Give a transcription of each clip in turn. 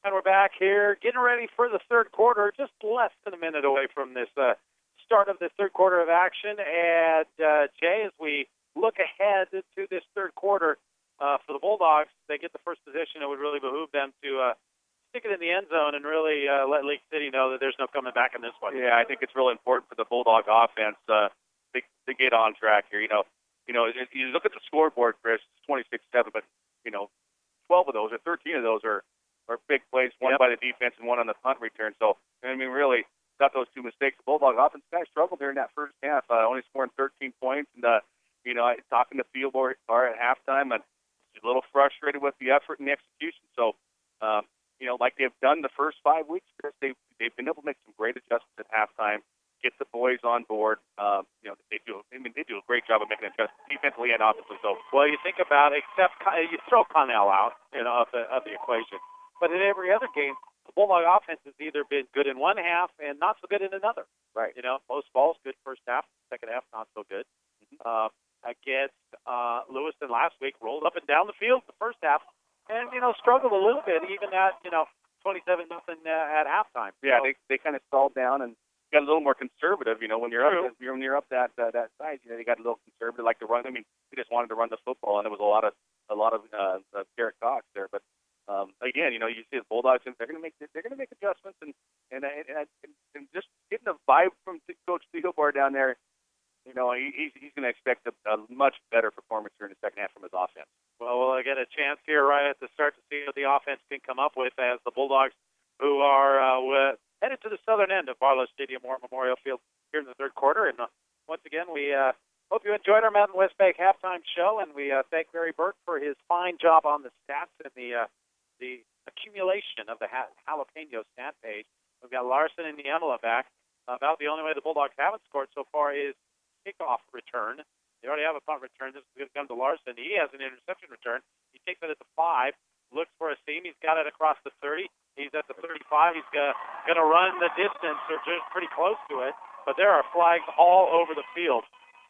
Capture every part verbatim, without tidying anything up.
And we're back here getting ready for the third quarter, just less than a minute away from this uh, start of the third quarter of action. And, uh, Jay, as we look ahead to this third quarter uh, for the Bulldogs, they get the first position. It would really behoove them to uh, stick it in the end zone and really uh, let Lake City know that there's no coming back in this one. Yeah, I think it's really important for the Bulldog offense uh, to, to get on track here. You know, you know, if you look at the scoreboard, Chris, it's twenty-six seven, but, you know, twelve of those or thirteen of those are or big plays, one Yep. by the defense and one on the punt return. So, I mean, really, got those two mistakes. The Bulldog offense kind of struggled there in that first half, uh, only scoring thirteen points. And, uh, you know, I talking to Field Bar at halftime, and a little frustrated with the effort and the execution. So, um, you know, like they've done the first five weeks, Chris, they've, they've been able to make some great adjustments at halftime, get the boys on board. Um, you know, they do, I mean, they do a great job of making adjustments defensively and offensively. So, Well, you think about it, except Con- you throw Connell out, you know, of the, of the equation. But in every other game, the Bulldog offense has either been good in one half and not so good in another. right. You know, most balls good first half, second half not so good. Mhm. Uh, against uh, Lewiston last week, rolled up and down the field the first half, and you know struggled a little bit even at you know twenty-seven nothing uh, at halftime. Yeah, So, they they kind of stalled down and got a little more conservative. You know, when you're True. up when you're up that uh, that size, you know, they got a little conservative, like to run. I mean, they just wanted to run the football, and there was a lot of a lot of uh, uh, Garrett Cox there. But um, again, you know, you see the Bulldogs, and they're going to make they're going to make adjustments, and and and, and, and just getting the vibe from Coach Theobald down there. You know, he, he's he's going to expect a, a much better performance here in the second half from his offense. well, we'll get a chance here right at the start to see what the offense can come up with as the Bulldogs, who are uh, with, headed to the southern end of Barlow Stadium or Memorial Field here in the third quarter. And uh, once again, we uh, hope you enjoyed our Mountain West Bank halftime show, and we uh, thank Barry Burke for his fine job on the stats and the uh, the accumulation of the ha- jalapeno stat page. We've got Larson and Niemela back. About the only way the Bulldogs haven't scored so far is kickoff return. They already have a punt return. This is going to come to Larson. He has an interception return. He takes it at the five, looks for a seam. He's got it across the thirty. He's at the thirty-five. He's going to run the distance or just pretty close to it. But there are flags all over the field.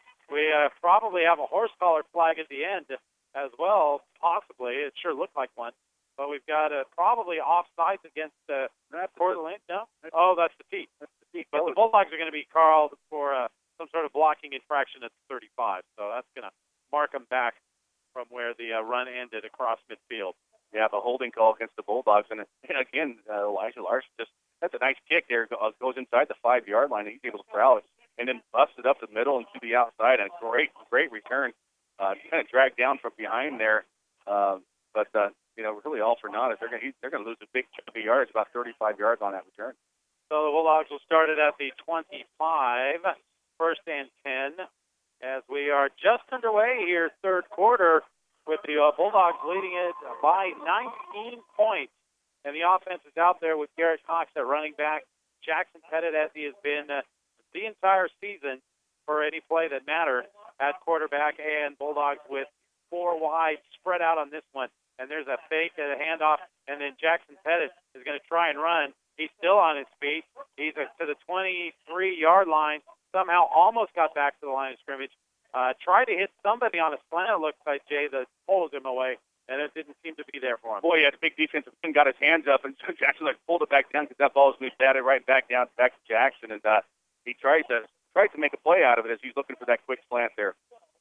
We uh, probably have a horse collar flag at the end as well, possibly. It sure looked like one. But we've got uh, probably offsides against uh, Portland. No? Oh, that's the T. That's the T. But the Bulldogs are going to be called for uh, some sort of blocking infraction at the thirty-five. So that's going to mark them back from where the uh, run ended across midfield. Yeah, the holding call against the Bulldogs, and, and again, uh, Elijah Larson just that's a nice kick there. Go- Goes inside the five yard line, and he's able to corral it, and then busts it up the middle and to the outside, and a great, great return. Uh, kind of dragged down from behind there, uh, but uh, you know, really all for naught. They're going to they're going to lose a big chunk of yards, about thirty-five yards on that return. So the Bulldogs will start it at the twenty-five, first and ten, as we are just underway here, third quarter, with the uh, Bulldogs leading it by nineteen points. And the offense is out there with Garrett Cox at running back, Jackson Pettit, as he has been uh, the entire season for any play that matters, at quarterback, and Bulldogs with four wide spread out on this one. And there's a fake and a handoff, and then Jackson Pettit is going to try and run. He's still on his feet. He's uh, to the twenty-three yard line, somehow almost got back to the line of scrimmage. Uh, tried to hit somebody on a slant, it looks like, Jay, that pulled him away, and it didn't seem to be there for him. Boy, he had a big defensive and got his hands up, and so Jackson like pulled it back down because that ball was moved batted right back down back to Jackson, and uh, he tried to tried to make a play out of it as he's looking for that quick slant there.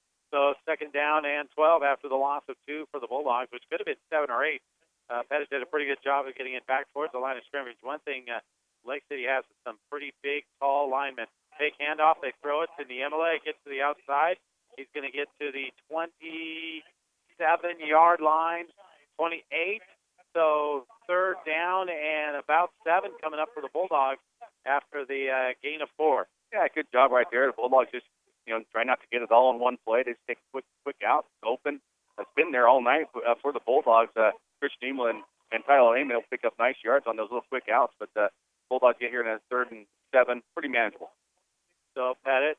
So second down and twelve after the loss of two for the Bulldogs, which could have been seven or eight. Uh, Pettit did a pretty good job of getting it back towards the line of scrimmage. One thing uh, Lake City has is some pretty big, tall linemen. Fake handoff, they throw it to Niemela. It gets to the outside. He's going to get to the twenty-seven yard line, twenty-eight. So third down and about seven coming up for the Bulldogs after the uh, gain of four. Yeah, good job right there. The Bulldogs just, you know, try not to get it all in one play. They just take a quick, quick out, open. It's been there all night uh, for the Bulldogs. Uh, Chris Niemela and, and Tyler Lehman will pick up nice yards on those little quick outs, but uh, Bulldogs get here in a third and seven, pretty manageable. So Pettit,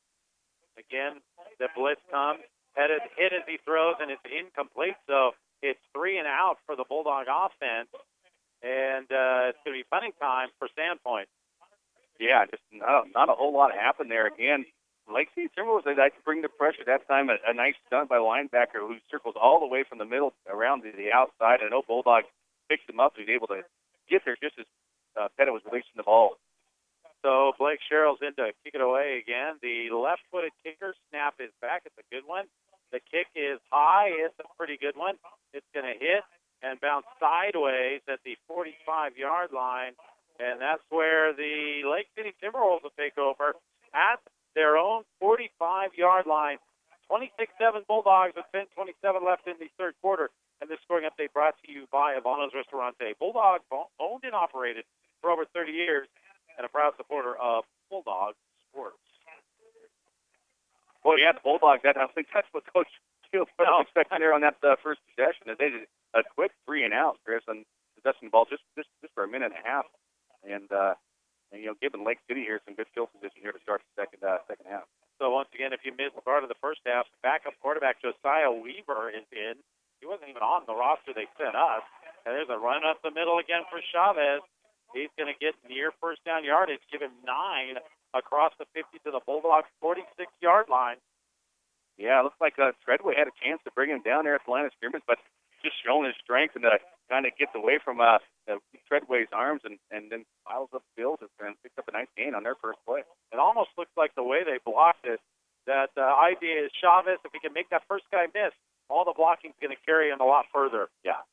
again, the blitz comes. Pettit hit as he throws, and it's incomplete. So it's three and out for the Bulldog offense, and uh, it's going to be punting time for Sandpoint. Yeah, just not a, not a whole lot happened there. Again, Lake City Timberwolves, they like to bring the pressure. That time, a, a nice stunt by linebacker who circles all the way from the middle around to the outside. I know Bulldogs picked him up. He's able to get there just as uh, Pettit was releasing the ball. So Blake Sherrill's in to kick it away again. The left-footed kicker snap is back. It's a good one. The kick is high. It's a pretty good one. It's going to hit and bounce sideways at the forty-five-yard line, and that's where the Lake City Timberwolves will take over at their own forty-five-yard line. twenty-six seven Bulldogs with ten twenty-seven left in the third quarter. And this scoring update brought to you by Ivano's Restaurante. Bulldogs owned and operated for over thirty years and a proud supporter of Bulldog sports. Well, yeah, the Bulldogs, that, I think that's what Coach Field was No. expecting there on that uh, first possession. That they did a quick three and out, Chris, and possessing the ball just, just, just for a minute and a half. And, uh, and, you know, giving Lake City here some good field position here to start the second, uh, second half. So once again, if you missed part of the first half, backup quarterback Josiah Weaver is in. He wasn't even on the roster they sent us. And there's a run up the middle again for Chavez. He's going to get near first down yardage, give him nine across the fifty to the Bulldogs' forty-six-yard line. Yeah, it looks like uh, Treadway had a chance to bring him down there at the line of scrimmage, but just showing his strength and uh, kind of gets away from uh, uh, Treadway's arms and, and then piles up field and picks up a nice gain on their first play. It almost looks like the way they blocked it, that uh, idea is Chavez, if he can make that first guy miss, all the blocking's going to carry him a lot further. Yeah.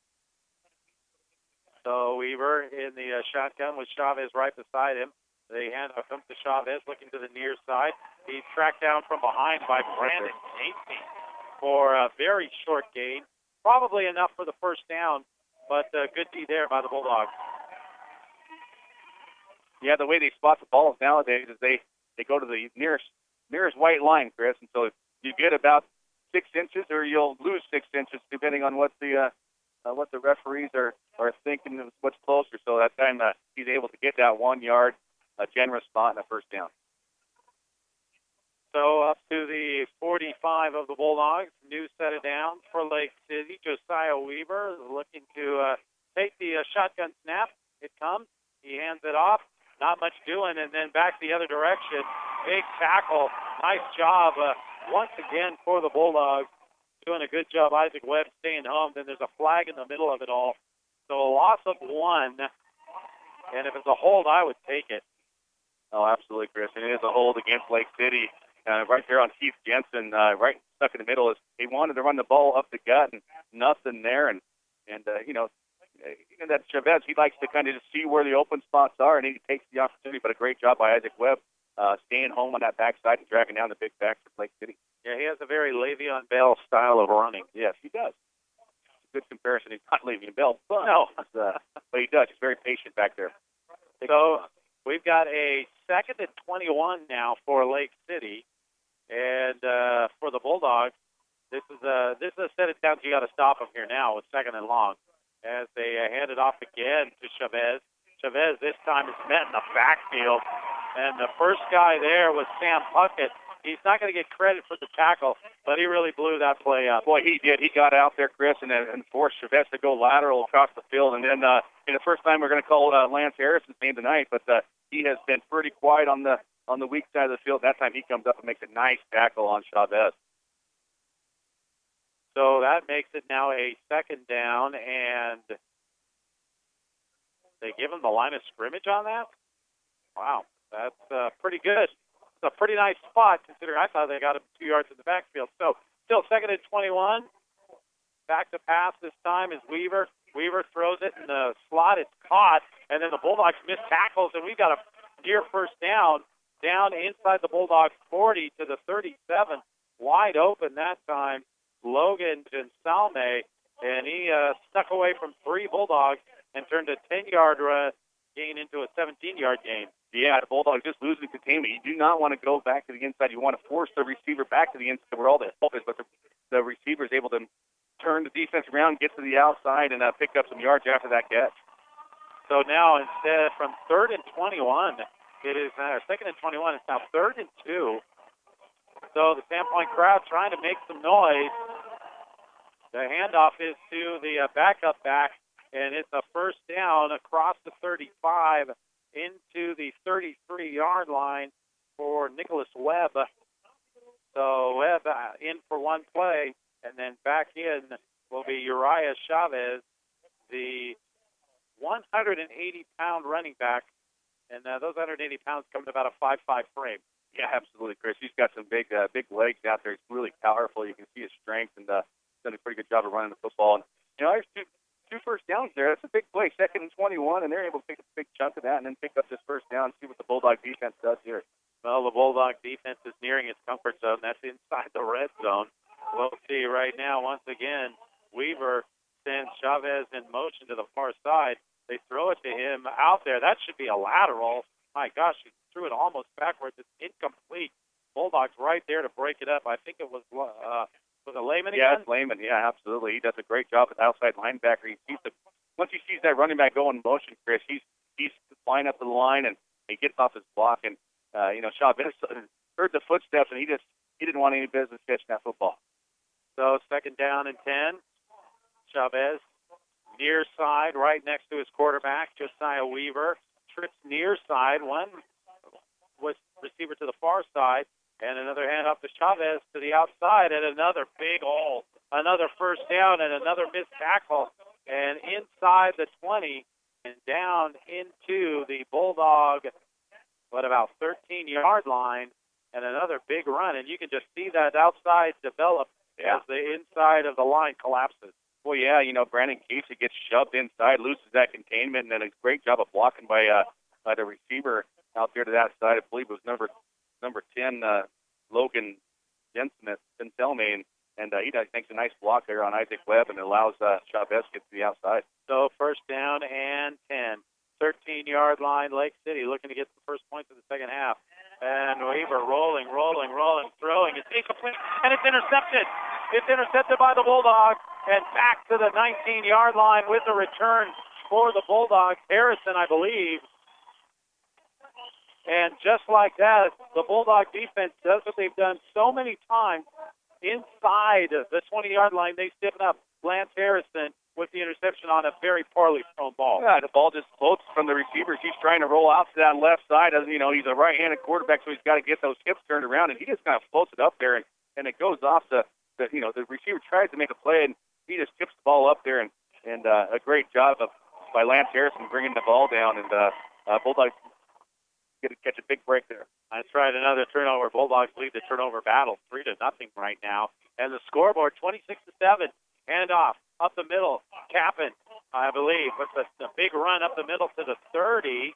So Weaver in the uh, shotgun with Chavez right beside him. They hand off him to Chavez, looking to the near side. He's tracked down from behind by Brandon Casey for a very short gain. Probably enough for the first down, but uh, good D there by the Bulldogs. Yeah, the way they spot the balls nowadays is they, they go to the nearest nearest white line, Chris, and so you get about six inches or you'll lose six inches depending on what the uh, uh, what the referees are, are thinking of what's closer. So that time uh, he's able to get that one yard, a generous spot, and a first down. So up to the forty-five of the Bulldogs. New set of downs for Lake City. Josiah Weaver looking to uh, take the uh, shotgun snap. It comes. He hands it off. Not much doing, and then back the other direction. Big tackle. Nice job uh, once again for the Bulldogs. Doing a good job, Isaac Webb staying home. Then there's a flag in the middle of it all. So a loss of one. And if it's a hold, I would take it. Oh, absolutely, Chris. And it is a hold against Lake City. Uh, right there on Keith Jensen, uh, right stuck in the middle. Is he wanted to run the ball up the gut and nothing there. And, and uh, you know, you know, that Chavez, he likes to kind of just see where the open spots are, and he takes the opportunity. But a great job by Isaac Webb uh, staying home on that backside and dragging down the big back for Lake City. Yeah, he has a very Le'Veon Bell style of running. Yes, he does. It's a good comparison. He's not Le'Veon Bell, but, no. uh, but he does. He's very patient back there. So we've got a second and twenty-one now for Lake City. And uh, for the Bulldogs, this is a this is a set of downs you got to stop them here now with second and long. As they uh, hand it off again to Chavez. Chavez this time is met in the backfield. And the first guy there was Sam Puckett. He's not going to get credit for the tackle, but he really blew that play up. Boy, he did. He got out there, Chris, and, and forced Chavez to go lateral across the field. And then uh, in the first time we're going to call uh, Lance Harrison's name tonight, but uh, he has been pretty quiet on the on the weak side of the field. That time he comes up and makes a nice tackle on Chavez. So that makes it now a second down, and they give him the line of scrimmage on that? Wow, that's uh, pretty good. It's a pretty nice spot, considering I thought they got him two yards in the backfield. So still second and twenty-one. Back to pass this time is Weaver. Weaver throws it in the slot. It's caught, and then the Bulldogs miss tackles, and we've got a near first down, down inside the Bulldogs forty to the thirty-seven. Wide open that time. Logan Gensalme, and he uh, stuck away from three Bulldogs and turned a ten-yard uh, gain into a seventeen-yard gain. Yeah, the Bulldogs just losing containment. You do not want to go back to the inside. You want to force the receiver back to the inside where all the help is, but the, the receiver is able to turn the defense around, get to the outside, and uh, pick up some yards after that catch. So now instead from third and twenty-one, it is uh, second and twenty-one. It's now third and two. So the Sandpoint crowd trying to make some noise. The handoff is to the uh, backup back, and it's a first down across the thirty-five into the thirty-three-yard line for Nicholas Webb. So Webb uh, in for one play, and then back in will be Uriah Chavez, the one hundred eighty pound running back, and uh, those one hundred eighty pounds come in about a five five frame. Yeah, absolutely, Chris. He's got some big, uh, big legs out there. He's really powerful. You can see his strength, and uh, he's done a pretty good job of running the football. And you know, there's two, two first downs there. That's a big play, second and twenty-one, and they're able to pick up a big chunk of that, and then pick up this first down. See what the Bulldog defense does here. Well, the Bulldog defense is nearing its comfort zone. That's inside the red zone. We'll see right now. Once again, Weaver sends Chavez in motion to the far side. They throw it to him out there. That should be a lateral. My gosh, he threw it almost backwards. It's incomplete. Bulldogs right there to break it up. I think it was uh, was it Lehman again? Yeah, it's Lehman. Yeah, absolutely. He does a great job as outside linebacker. He sees the once he sees that running back go in motion, Chris, he's he's flying up the line and he gets off his block. And uh, you know, Chavez heard the footsteps and he just he didn't want any business catching that football. So second down and ten. Chavez near side, right next to his quarterback, Josiah Weaver. Trips near side. One was receiver to the far side, and another hand off to Chavez to the outside, and another big hole, another first down, and another missed tackle, and inside the twenty, and down into the Bulldog, what about thirteen-yard line, and another big run, and you can just see that outside develop yeah. as the inside of the line collapses. Well, yeah, you know, Brandon Casey gets shoved inside, loses that containment, and then a great job of blocking by uh, by the receiver out there to that side. I believe it was number number ten, uh, Logan Jensen, Penselme, and, and uh, he does, makes a nice block there on Isaac Webb and allows uh, Chavez to get to the outside. So first down and ten. thirteen-yard line, Lake City looking to get the first points of the second half. And Weaver rolling, rolling, rolling, throwing. It's incomplete, and it's intercepted. It's intercepted by the Bulldogs, and back to the nineteen-yard line with the return for the Bulldogs. Harrison, I believe. And just like that, the Bulldog defense does what they've done so many times. Inside the twenty-yard line, they stiffen up Lance Harrison with the interception on a very poorly thrown ball. Yeah, the ball just floats from the receivers. He's trying to roll out to that left side. As you know, he's a right-handed quarterback, so he's got to get those hips turned around, and he just kind of floats it up there, and, and it goes off the, the, you know, the receiver tries to make a play, and he just tips the ball up there, and, and uh, a great job of by Lance Harrison bringing the ball down, and uh, uh, Bulldogs get to catch a big break there. That's right, another turnover. Bulldogs lead the turnover battle three to nothing right now. And the scoreboard twenty-six to seven. Handoff up the middle. Kappen, I believe, with the, the big run up the middle to the thirty.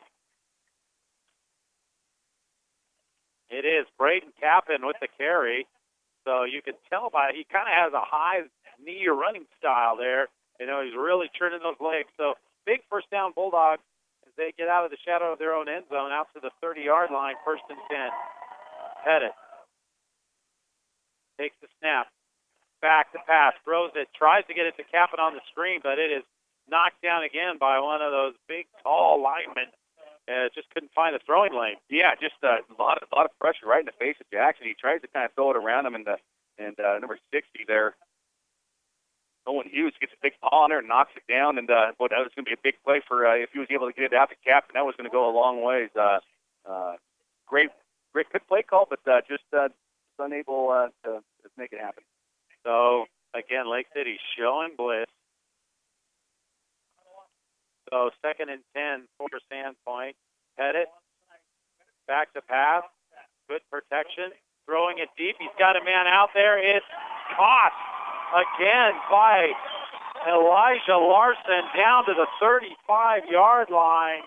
It is Braden Kappen with the carry. So you can tell by he kind of has a high knee running style there. You know, he's really churning those legs. So big first down Bulldogs as they get out of the shadow of their own end zone out to the thirty-yard line, first and ten. Pettit takes the snap. Back to pass, throws it, tries to get it to Kappen on the screen, but it is knocked down again by one of those big, tall linemen. Uh, just couldn't find the throwing lane. Yeah, just uh, a lot of a lot of pressure right in the face of Jackson. He tries to kind of throw it around him, and the and uh, number sixty there, Owen Hughes gets a big paw on there and knocks it down. And uh, boy, that was going to be a big play for uh, if he was able to get it out to Kappen. That was going to go a long ways. Uh, uh, great, great, good play call, but uh, just uh, unable uh, to, to make it happen. So, again, Lake City showing blitz. So, second and ten for Sandpoint. Pettit, back to pass. Good protection. Throwing it deep. He's got a man out there. It's caught again by Elijah Larson down to the thirty-five-yard line.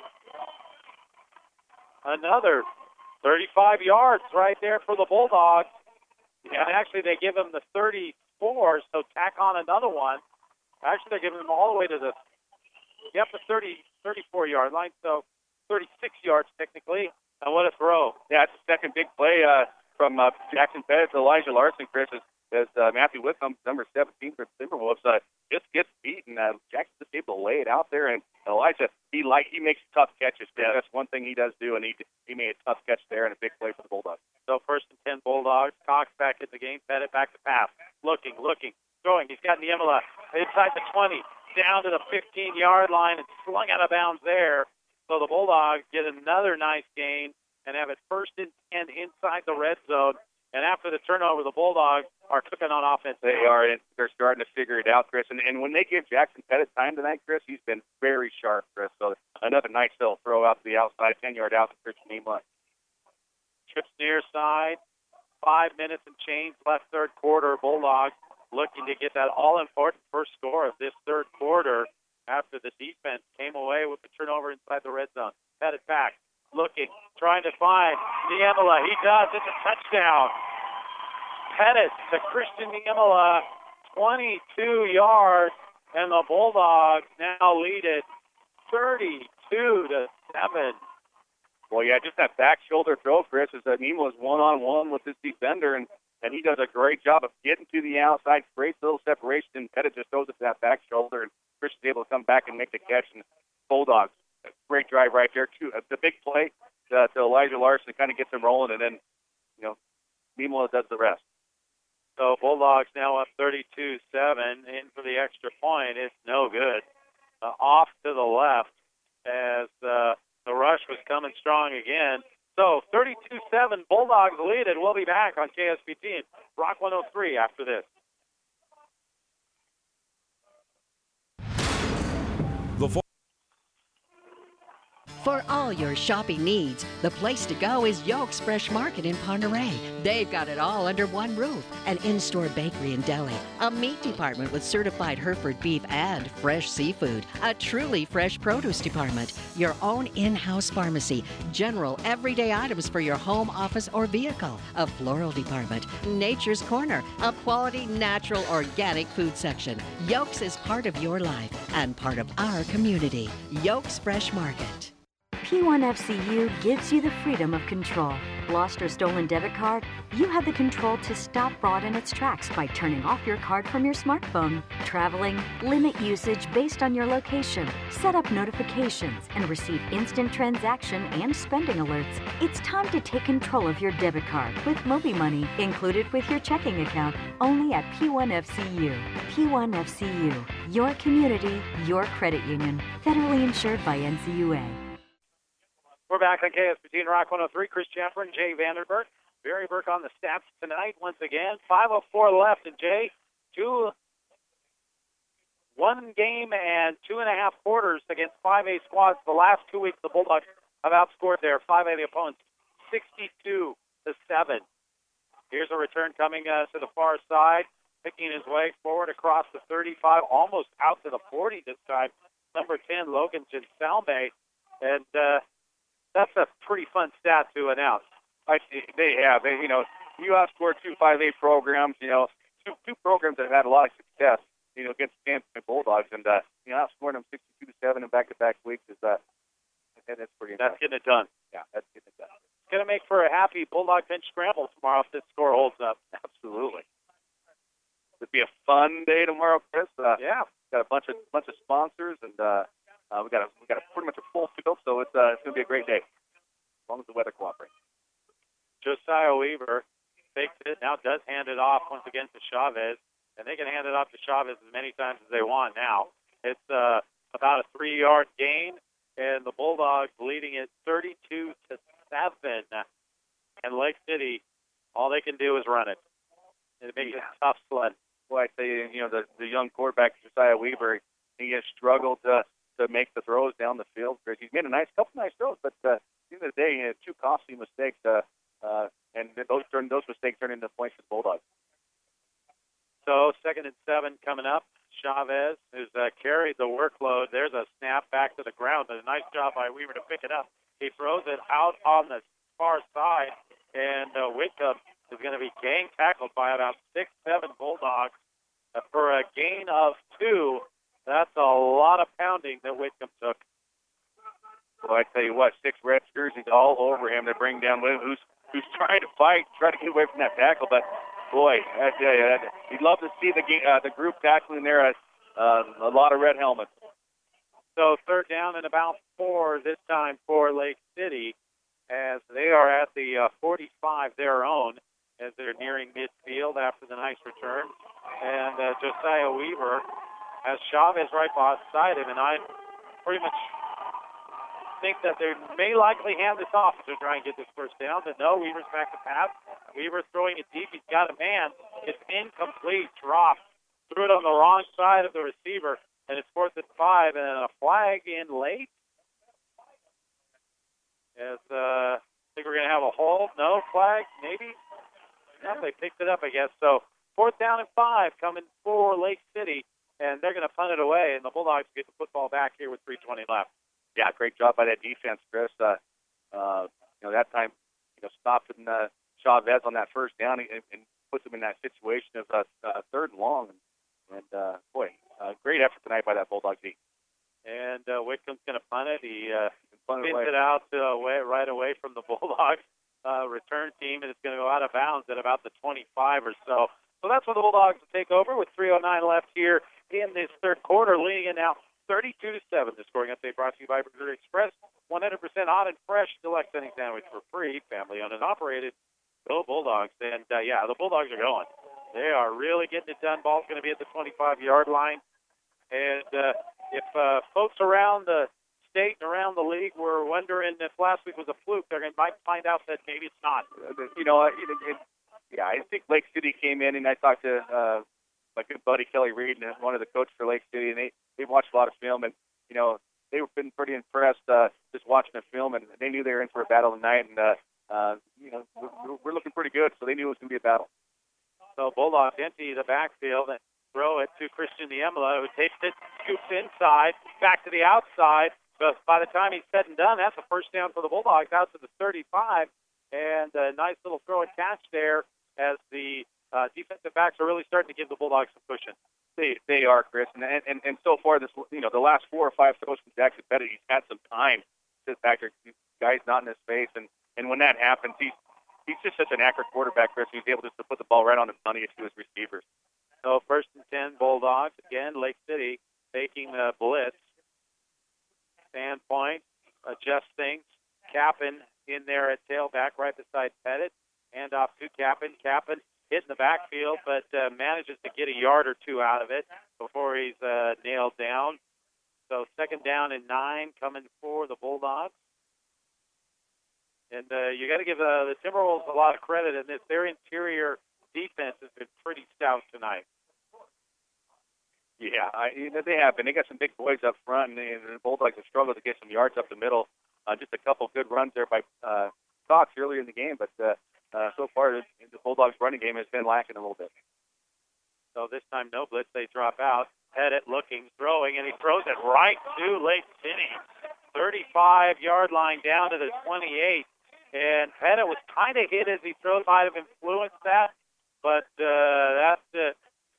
Another thirty-five yards right there for the Bulldogs. And actually, they give him the thirty-four, so tack on another one. Actually, they're giving him all the way to the, yep, the thirty, thirty-four-yard line, so thirty-six yards technically. And what a throw. Yeah, it's the second big play uh, from uh, Jackson Pettit to Elijah Larson, Chris, as, as uh, Matthew Whitcomb, number seventeen for the Timberwolves, uh, just gets beaten. Uh, Jackson's just able to lay it out there, and Elijah, he like he makes tough catches. Yeah. That's one thing he does do, and he he made a tough catch there and a big play for the Bulldogs. So first and ten Bulldogs. Cox back in the game. Pettit back to pass. Looking, looking, throwing. He's got Niemela inside the twenty, down to the fifteen-yard line, and slung out of bounds there. So the Bulldogs get another nice gain and have it first and ten inside the red zone. And after the turnover, the Bulldogs are cooking on offense. They are, and they're starting to figure it out, Chris. And, and when they give Jackson Pettit time tonight, Chris, he's been very sharp, Chris. So another nice little throw out to the outside, ten-yard out to Christian Niemela. Trips near side. Five minutes and change left third quarter. Bulldogs looking to get that all-important first score of this third quarter after the defense came away with the turnover inside the red zone. Pettit back, looking, trying to find Niemela. He does. It's a touchdown. Pettit to Christian Niemela, twenty-two yards, and the Bulldogs now lead it thirty-two to seven. Well, yeah, just that back shoulder throw, Chris, is that Niemela's one-on-one with this defender, and, and he does a great job of getting to the outside, creates a little separation, and Pettit just throws it to that back shoulder, and Chris is able to come back and make the catch. And Bulldogs, a great drive right there, too. The big play to, to Elijah Larson kind of gets him rolling, and then, you know, Niemela does the rest. So Bulldogs now up thirty-two seven. In for the extra point. It's no good. Uh, off to the left as uh, the rush was coming strong again. So thirty-two seven, Bulldogs lead it. We'll be back on K S P T and Rock one oh three after this. The For all your shopping needs, the place to go is Yolk's Fresh Market in Ponderay. They've got it all under one roof. An in-store bakery and deli, a meat department with certified Hereford beef and fresh seafood, a truly fresh produce department, your own in-house pharmacy, general everyday items for your home, office, or vehicle, a floral department, Nature's Corner, a quality, natural, organic food section. Yolk's is part of your life and part of our community. Yolk's Fresh Market. P one F C U gives you the freedom of control. Lost or stolen debit card? You have the control to stop fraud in its tracks by turning off your card from your smartphone. Traveling? Limit usage based on your location. Set up notifications and receive instant transaction and spending alerts. It's time to take control of your debit card with MobiMoney included with your checking account only at P one F C U. P one F C U, your community, your credit union. Federally insured by N C U A. We're back on K S P T and Rock one oh three. Chris Champlin, Jay Vanderburg. Barry Burke on the stats tonight once again. five oh four left, and Jay, two, one game and two and a half quarters against five A squads. The last two weeks, the Bulldogs have outscored their five A the opponents sixty-two to seven. Here's a return coming uh, to the far side, picking his way forward across the thirty-five, almost out to the forty this time. Number ten, Logan Ginsalme. And uh, that's a pretty fun stat to announce. I, they have. They, you know, you outscored two five A programs, you know, two, two programs that have had a lot of success, you know, against champion Bulldogs. And, uh, you know, outscoring them sixty-two to seven in back-to-back weeks is, uh, and that's pretty That's impressive. getting it done. Yeah, that's getting it done. It's going to make for a happy Bulldog bench scramble tomorrow if this score holds up. Absolutely. It'll be a fun day tomorrow, Chris. Uh, Yeah. Got a bunch of bunch of sponsors, and uh, uh, we got a, we got a pretty much a full field, so it's uh, it's going to be a great day, as long as the weather cooperates. Josiah Weaver takes it, now does hand it off once again to Chavez, and they can hand it off to Chavez as many times as they want now. It's uh, about a three-yard gain, and the Bulldogs leading it thirty-two to seven. And Lake City, all they can do is run it. It makes it a tough sled. Boy, I tell you, you know, the, the young quarterback, Josiah Weaver, he has struggled to, to make the throws down the field. He's made a nice couple nice throws, but uh, at the end of the day, he had two costly mistakes, uh, uh, and those turn those mistakes turned into points for the Bulldogs. So second and seven coming up. Chavez, who's uh, carried the workload. There's a snap back to the ground, but a nice job by Weaver to pick it up. He throws it out on the far side, and uh, Whitcomb is going to be gang tackled by about six, seven Bulldogs uh, for a gain of two. That's a lot of pounding that Whitcomb took. Well, I tell you what, six red jerseys all over him to bring down Whitcomb, who's who's trying to fight, trying to get away from that tackle. But boy, I tell you, you'd love to see the uh, the group tackling there. Uh, uh, a lot of red helmets. So third down and about four this time for Lake City, as they are at the uh, forty-five their own, as they're nearing midfield after the nice return. And uh, Josiah Weaver has Chavez right beside him, and I pretty much think that they may likely hand this off to try and get this first down. But no, Weaver's back to pass. Weaver throwing it deep. He's got a man It's incomplete. Drop. Threw it on the wrong side of the receiver, and it's fourth and five, and a flag in late. As uh, I think we're going to have a hold. No flag, maybe. No, they picked it up, I guess. So fourth down and five coming for Lake City, and they're going to punt it away, and the Bulldogs get the football back here with three twenty left. Yeah, great job by that defense, Chris. Uh, uh, you know, that time, you know, stopping uh, Chavez on that first down and, and puts them in that situation of uh, uh, third and long. And, and uh, boy, uh, great effort tonight by that Bulldog team. And uh, Wickham's going to punt it. He uh, Punt it spins away. it out uh, away, right away from the Bulldogs uh, return team, and it's going to go out of bounds at about the twenty-five or so. So that's when the Bulldogs will take over with three oh nine left here in this third quarter, leading it now thirty-two to seven. The scoring update brought to you by Burger Express. one hundred percent hot and fresh deluxe any sandwich for free. Family owned and operated. Go Bulldogs. And, uh, yeah, the Bulldogs are going. They are really getting it done. Ball's going to be at the twenty-five-yard line. And uh, if uh, folks around the state and around the league were wondering if last week was a fluke, they're going to might find out that maybe it's not. You know, it, it, yeah, I think Lake City came in, and I talked to uh, my good buddy Kelly Reed, and one of the coaches for Lake City, and they they watched a lot of film, and you know they've been pretty impressed uh, just watching the film, and they knew they were in for a battle tonight, and uh, uh, you know we're, we're looking pretty good, so they knew it was going to be a battle. So Bulldogs empty the backfield and throw it to Christian Niemela, who takes it, scoops inside, back to the outside. But by the time he's said and done, that's a first down for the Bulldogs out to the thirty-five, and a nice little throw and catch there as the uh, defensive backs are really starting to give the Bulldogs some cushion. They they are, Chris, and and and so far this you know the last four or five throws from Jackson Pettit, he's had some time to sit back there, guys not in his face, and and when that happens, he's he's just such an accurate quarterback, Chris. He's able just to put the ball right on the money to his receivers. So first and ten, Bulldogs again. Lake City taking the blitz. Standpoint adjust things. Kappen in there at tailback, right beside Pettit. Hand off to Kappen. Kappen hitting the backfield, but uh, manages to get a yard or two out of it before he's uh, nailed down. So second down and nine coming for the Bulldogs. And uh, you got to give uh, the Timberwolves a lot of credit in this. Their interior defense has been pretty stout tonight. Yeah, I, they have been. They got some big boys up front, and, they, and the Bulldogs have struggled to get some yards up the middle. Uh, just a couple good runs there by uh, Cox earlier in the game, but uh, uh, so far the, the Bulldogs' running game has been lacking a little bit. So this time no blitz, they drop out. Pettit looking, throwing, and he throws it right to Lake City. thirty-five-yard line down to the twenty-eight. And Pettit was kind of hit as he throws, might have influenced that, but uh, that's it.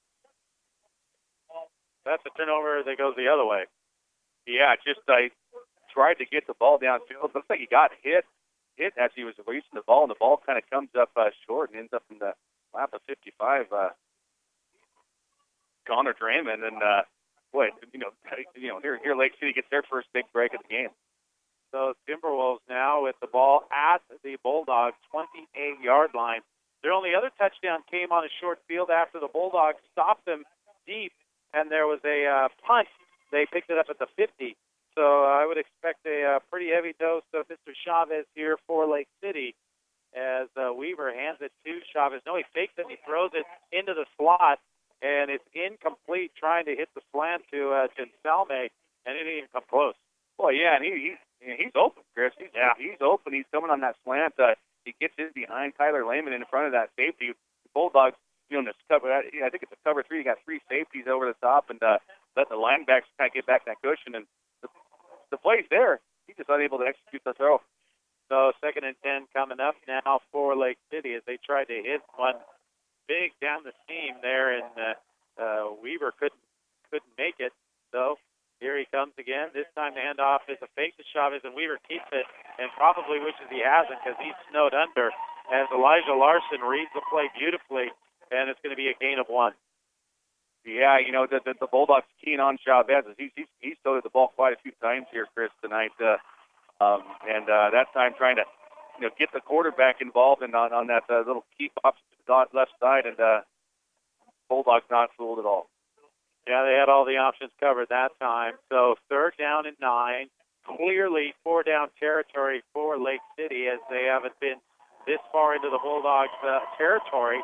That's a turnover that goes the other way. Yeah, just I uh, tried to get the ball downfield. Looks like he got hit, hit as he was releasing the ball, and the ball kind of comes up uh, short and ends up in the lap of fifty-five. Uh, Connor Draymond, and uh, boy, you know, you know, here, here Lake City gets their first big break of the game. So Timberwolves now with the ball at the Bulldogs' twenty-eight-yard line. Their only other touchdown came on a short field after the Bulldogs stopped them deep, and there was a uh, punt. They picked it up at the fifty. So uh, I would expect a uh, pretty heavy dose of Mister Chavez here for Lake City as uh, Weaver hands it to Chavez. No, he fakes it. He throws it into the slot, and it's incomplete trying to hit the slant to uh, Chinsalme, and it didn't even come close. Well, yeah, and he, he's he's open, Chris. He's, yeah. he's open. He's coming on that slant. Uh, he gets in behind Tyler Lehman in front of that safety. The Bulldogs, you know, in this cover, I think it's a cover three. You got three safeties over the top, and uh, let the linebackers kind of get back that cushion. And the, the play's there. He's just unable to execute the throw. So second and ten coming up now for Lake City as they tried to hit one big down the seam there, and uh, uh, Weaver couldn't couldn't make it. So here he comes again. This time the handoff is a fake to Chavez, and Weaver keeps it and probably wishes he hasn't because he's snowed under as Elijah Larson reads the play beautifully, and it's going to be a gain of one. Yeah, you know, the, the, the Bulldogs keen on Chavez. He's, he's, he's thrown the ball quite a few times here, Chris, tonight. Uh, um, and uh, that time trying to, you know, get the quarterback involved in, on, on that uh, little keep off the left side, and uh, Bulldogs not fooled at all. Yeah, they had all the options covered that time. So third down and nine. Clearly four down territory for Lake City as they haven't been this far into the Bulldogs' uh, territory.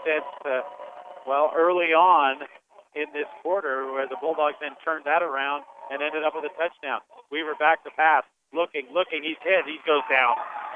since, uh, well, early on in this quarter, where the Bulldogs then turned that around and ended up with a touchdown. Weaver back to pass, looking, looking, he's hit, he goes down.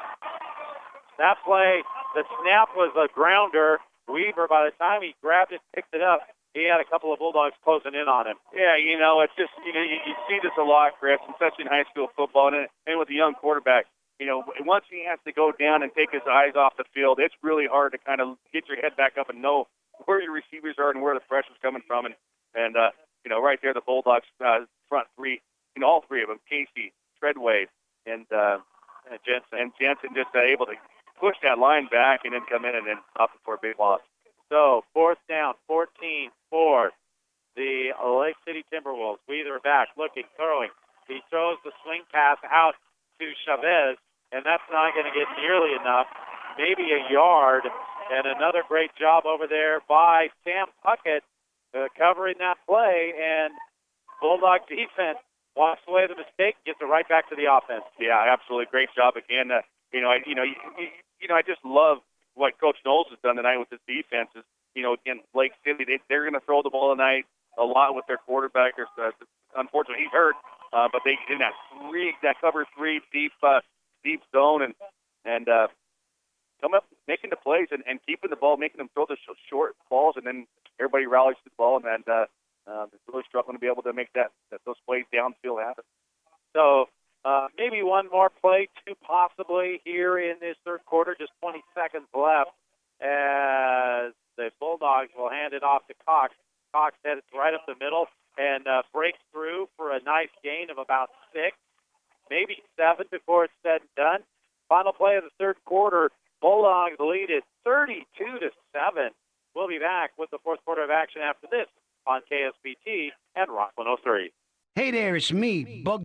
That play, the snap was a grounder. Weaver, by the time he grabbed it, picked it up, he had a couple of Bulldogs closing in on him. Yeah, you know, it's just, you know, you, you see this a lot, Chris, especially in high school football, and, and with a young quarterback. You know, once he has to go down and take his eyes off the field, it's really hard to kind of get your head back up and know where your receivers are and where the pressure's coming from. And, and uh, you know, right there, the Bulldogs uh, front three, you know, all three of them, Casey, Treadway, and, uh, and Jensen, and Jensen just uh, able to push that line back and then come in and then stop it for a big loss. So, fourth down, fourteen four. The Lake City Timberwolves. Weaver back, looking, throwing. He throws the swing pass out to Chavez, and that's not going to get nearly enough. Maybe a yard, and another great job over there by Sam Puckett uh, covering that play, and Bulldog defense walks away the mistake, gets it right back to the offense. Yeah, absolutely. Great job again. Uh, you know, I, you know, you, you know, I just love what Coach Knowles has done tonight with his defenses. You know, again, Lake City, they, they're going to throw the ball tonight a lot with their quarterback. Uh, unfortunately, he's hurt, uh, but they in that three, that cover three deep, uh, deep zone, and and uh, come up making the plays and, and keeping the ball, making them throw the sh- short balls, and then everybody rallies to the ball, and, and uh, uh, they're really struggling to be able to make that, that those plays downfield happen. So uh, maybe one more play, two possibly here in this third quarter. Just twenty seconds left as the Bulldogs will hand it off to Cox. Cox heads right up the middle and uh, breaks through for a nice gain of about six, maybe seven before it's said and done. Final play of the third quarter, Bulldogs lead it thirty-two to seven. We'll be back with the fourth quarter of action after this on K S B T and Rock one oh three. Hey there, it's me, Bug